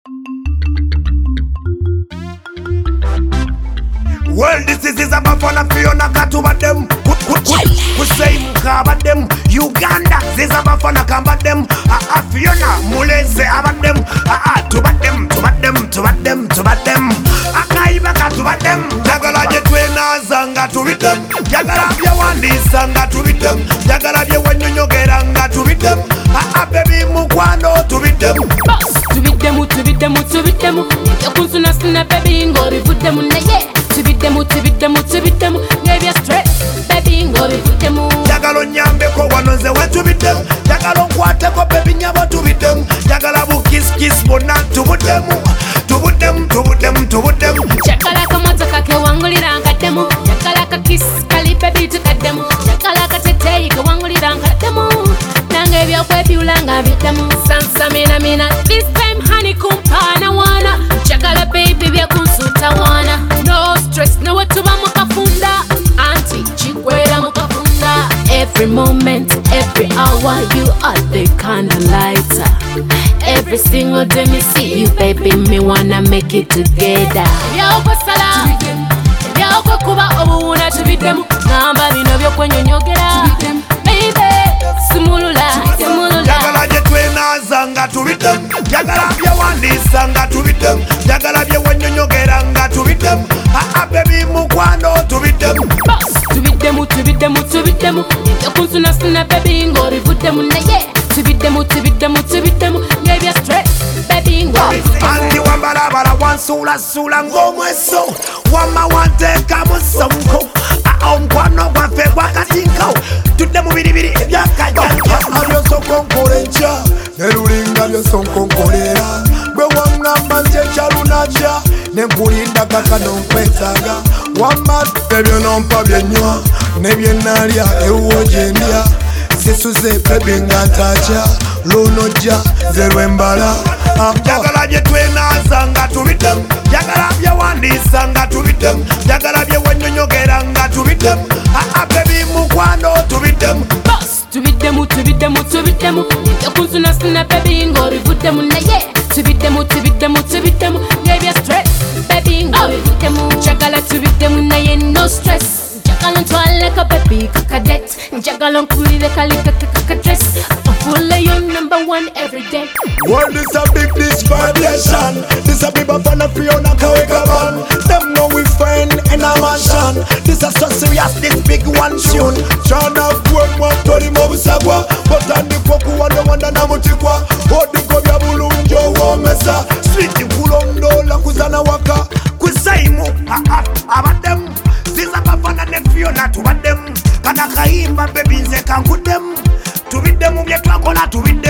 Well, this is about fun Fiona Katuba them. We say Mukaba them. Uganda, this is about fun Kamba them. Fiona Mulese about them. Tuba them. Akaiba Katuba them. Jagala Jetwena Zanga to beat them. Jagala Yawandi Sanga to beat them. Jagala Yawanyo Geranga to beat them. Baby Mukwano to beat them. To beat them. Yakunsuna sina baby ngori put them on the yeah. To beat them, maybe a stress, baby, go to put them. Jagalo nyambe ko wanonze we to beat them. Jagalo kwate ko baby nyabo to beat them. Jagala bu kiss bona to put them. Jagala kamoto kake wangulira nkademu. Jagala ka kiss kali baby to kademu. Jagala ka tete ko wangulira nkademu. Nange byo kwe biulanga bitemu. Sansa mina this time honey kumpana wana. Jagala baby bya kunsuta wana. No stress, no what to mukafunda. Auntie chikwera mukafunda. Every moment, every hour, you are the kind of lighter. Every single day me see you, baby, me wanna make it together. Yoko sala, yoko kuba obuuna tubidemu. Ngamba bino byokwenyonyogera. Baby, simulula. Jagala jetwena zanga tubidemu. Jagala byawandisanga tubidemu. Jagala byewanyonyogeranga tubidemu. Baby mukwano tubidemu. Tubidemu. Yakunsuna sina baby ngori putemu na yeah. Tubidemu. Maybe a stress, baby ngori putemu. Andi wambalabala wansula ngomweso. Wama wanteka musonko. Omkwano gwafe gwakatinko. Tudemu biribiri ebyakajanko. Abyoso konkolencha nerulinga byoso nkonkolera gwe wangamba nti ekyalunaja nenkulinda kaka nonkwetaaga wamba ebyo nompa byenywa nebyenalya ewuwo gyendya zisuze bebi nga ntaja lunojja ze lwembala. Jagala byetwenaza nga tubidemu. Jagala byewandisa nga tubidemu. Jagala byewanyonyogera nga tubidemu. Baby mukwano tubidemu. Tubidemu. Yakunsuna sina baby ngori putemu na yeah. Tubidemu. Maybe a stress, baby ngori putemu. Jagala tubidemu na yeah, no stress. Jagala ntwale ka baby kakadet. Jagala nkulile kalika kakadress. Full your number one every day. World is a big this vibration. This a big Bafana Fiona Kaweka man. Them know we friend in a mansion. This a so serious, this big one tune. Chana kuwe mwatoli mobusagwa. Botandi koku wanda na mutikwa. Odi kobya bulunjo womesa. Sweet kulondo la kuzana waka. Kusaimu abademu. Siza Bafana ne Fiona tubademu. Kana kaimba baby nze kankudemu. Tubidemu byetwakola tubidemu.